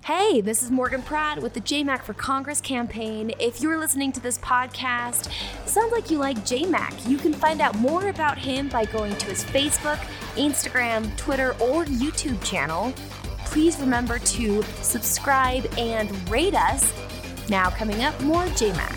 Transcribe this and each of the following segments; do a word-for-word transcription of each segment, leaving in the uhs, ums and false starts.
Hey, this is Morgan Pratt with the J MAC for Congress campaign. If you're listening to this podcast, it sounds like you like J MAC. You can find out more about him by going to his Facebook, Instagram, Twitter, or YouTube channel. Please remember to subscribe and rate us. Now coming up, more J MAC.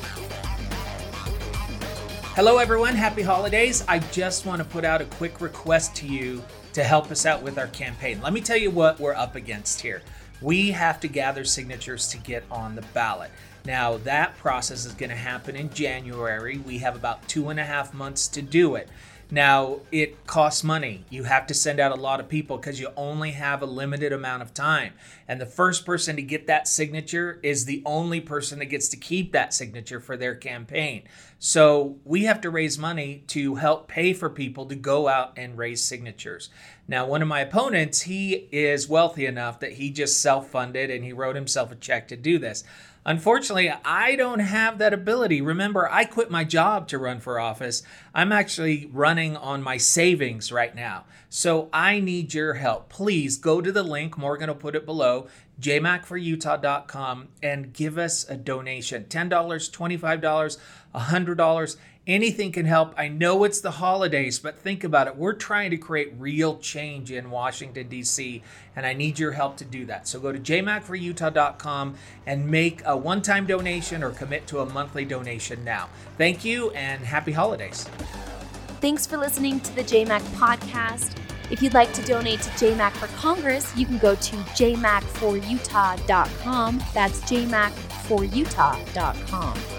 Hello everyone, happy holidays. I just want to put out a quick request to you to help us out with our campaign. Let me tell you what we're up against here. We have to gather signatures to get on the ballot. Now that process is going to happen in January. We have about two and a half months to do it. Now it costs money. You have to send out a lot of people because you only have a limited amount of time. And the first person to get that signature is the only person that gets to keep that signature for their campaign. So we have to raise money to help pay for people to go out and raise signatures. Now, one of my opponents, he is wealthy enough that he just self-funded and he wrote himself a check to do this. Unfortunately, I don't have that ability. Remember, I quit my job to run for office. I'm actually running on my savings right now. So I need your help. Please go to the link. Morgan will put it below, j mac for utah dot com, and give us a donation. ten dollars, twenty-five dollars, one hundred dollars. Anything can help. I know it's the holidays, but think about it. We're trying to create real change in Washington, D C, and I need your help to do that. So go to j mac for utah dot com and make a one-time donation or commit to a monthly donation now. Thank you and happy holidays. Thanks for listening to the J MAC podcast. If you'd like to donate to J MAC for Congress, you can go to j mac for utah dot com. That's j mac for utah dot com.